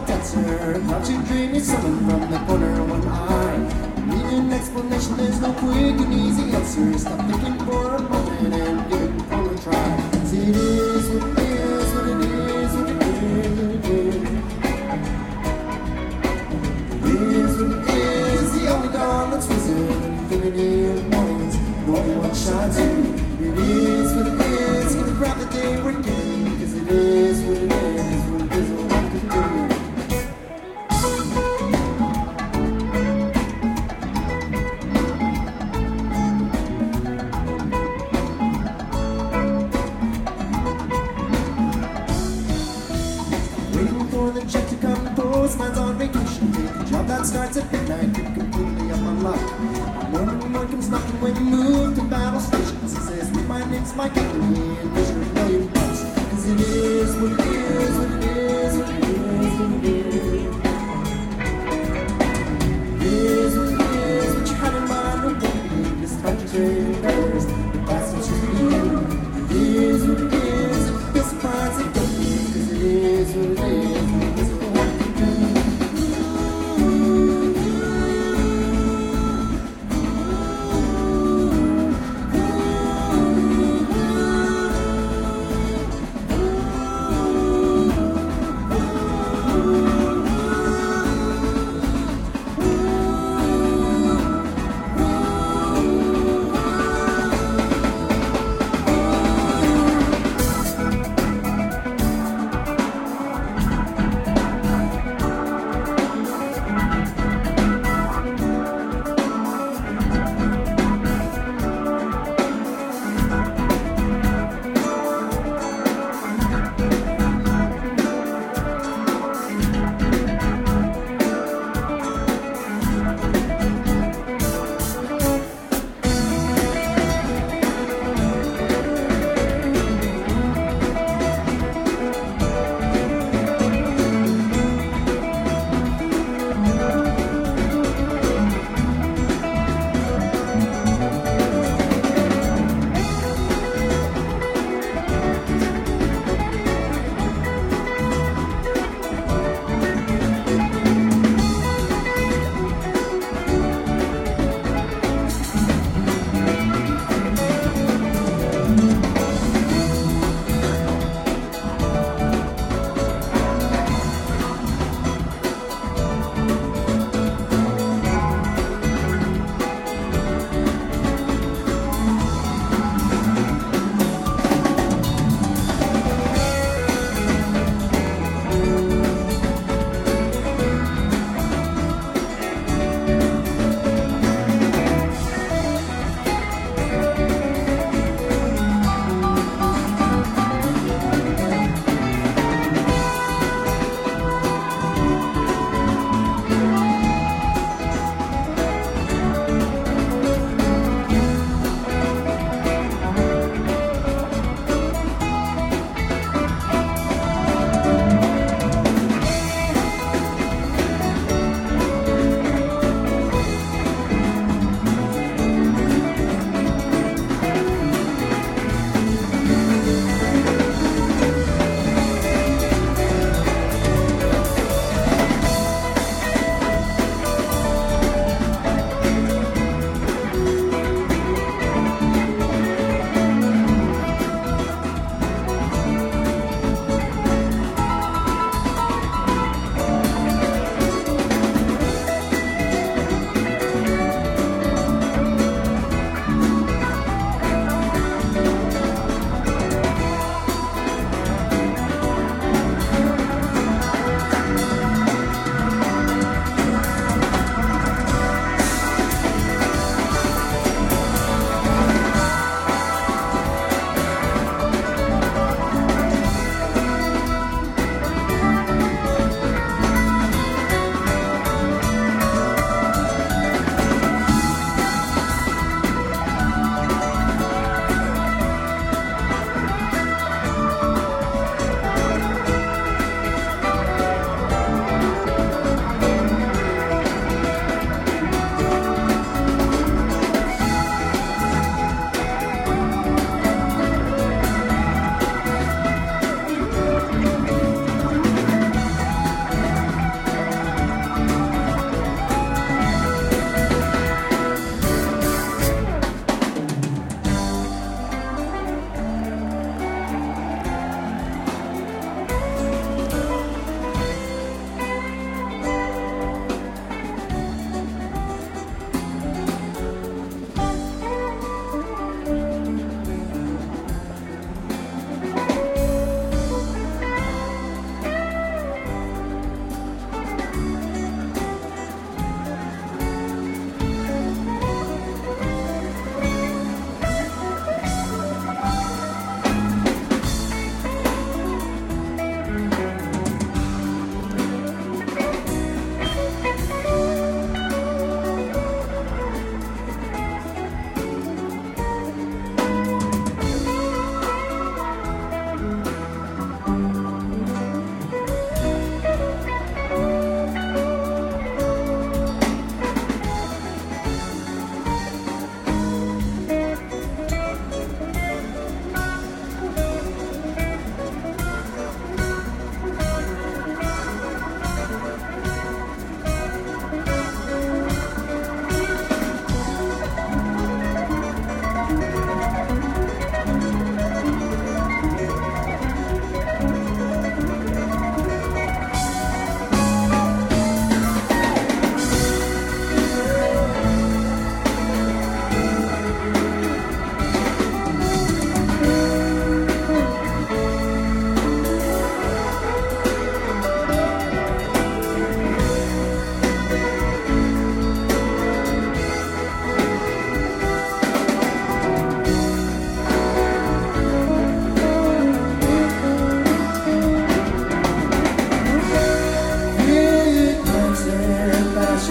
dancer. Not you dream is someone from the corner of one eye. Need an explanation, there's no quick and easy answer. Stop thinking for a moment and give it all a try. See, it is what it is, what it is, what it is, what it is. It is what it is, the only dawn that's risen. Infinity of mornings, the only one shines through. It is what it is, gonna grab the day we're getting. Cause it is what it is, what it is, what I can do. Waiting for the check to come, postman's on vacation. Take a job that starts at midnight, you're completely up on luck. Morning one comes knocking when you move to battle stations. He says, my name's Mike Henry, and there's $1 million. Cause it is what it is, what it is, what it is, what it is. It is what it is, what you had in mind, what you need. Despite your trade errors, the past is just you. It is what it is, it feels surprised it don't be. Cause it is what it is, what it is, what I can do.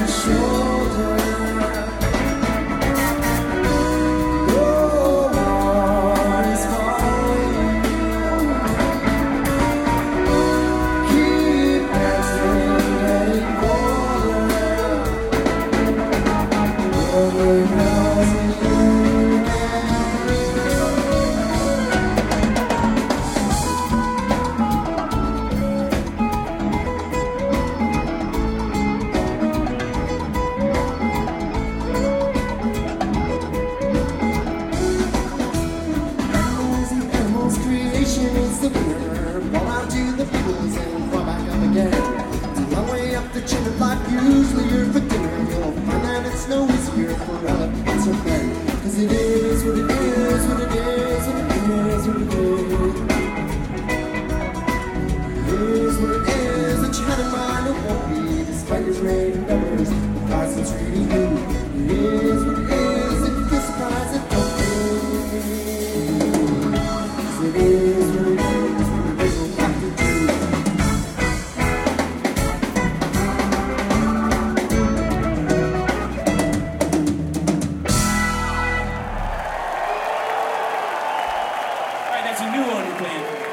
your shoulder. Your heart is falling. Keep dancing, getting bolder. Over miles and creation is the winner. Fall out to the fields and fall back up again. It's a long way up the chin of life. Usually you're for dinner. You'll find that it's no easier for elephants or men. 'Cause it is what it is, what it is, what it is, what it is. It is what it is that you had in mind. It won't be despite your great numbers. The price is really new. It is what it is. If you feel surprised, it don't be. It is what it is, what it is, what have to do. Alright, that's a new one you're playing.